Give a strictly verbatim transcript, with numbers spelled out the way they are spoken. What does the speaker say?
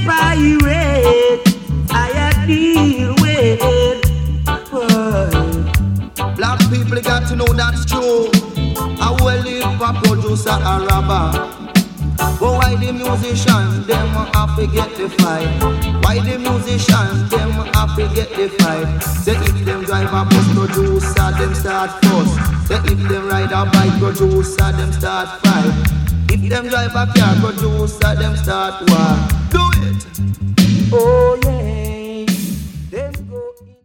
pirate I deal with. Black people got to know that's true. I will live a producer a robber. But why the musicians, them have to get the fight? Why the musicians, them have to get the fight? Say if them drive a bus producer, them start fuss. Say if them ride a bike producer, them start fight. If them drive a car producer, them start war. Do it! Oh yeah.